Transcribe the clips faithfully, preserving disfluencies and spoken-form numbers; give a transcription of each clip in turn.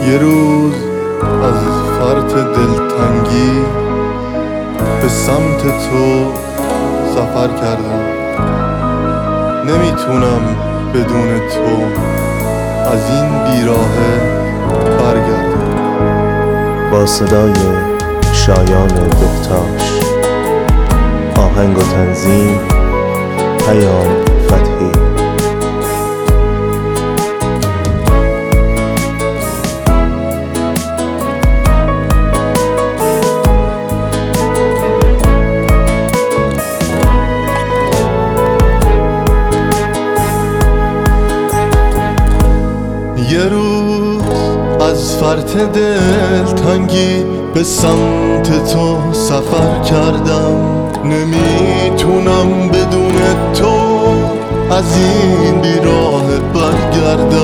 یه روز از فرط دلتنگی به سمت تو سفر کردم. نمیتونم بدون تو از این بیراهه برگردم. با صدای شایان بهتاش، آهنگ و تنظیم پیام فتحی. یه روز از فرط دلتنگی به سمت تو سفر کردم. نمیتونم بدون تو از این بیراه برگردم.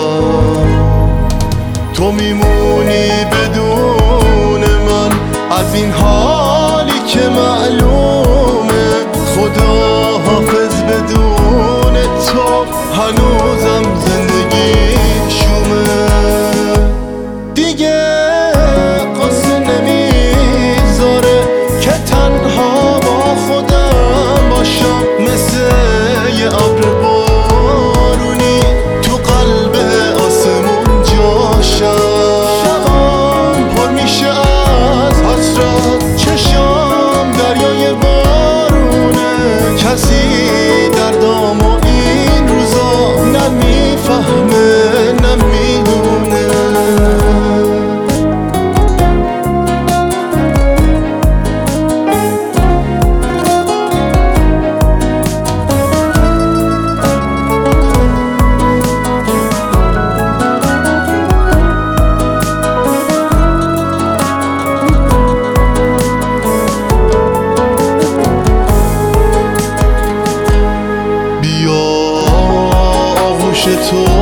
تو میمونی بدون من از این حالی که معلومه. خدا حافظ بدون تو هنوزم زندگی شومه. دیگه قصه نمیذاره که تنها با خودم باشم. مثل یه ابر بارونی تو قلب آسمون جاشم. شبام پر میشه از حسرت، چشام دریای بارونه. کسی دردامو این روزا نمیفهمه نمیدونه. بیا آغوش تو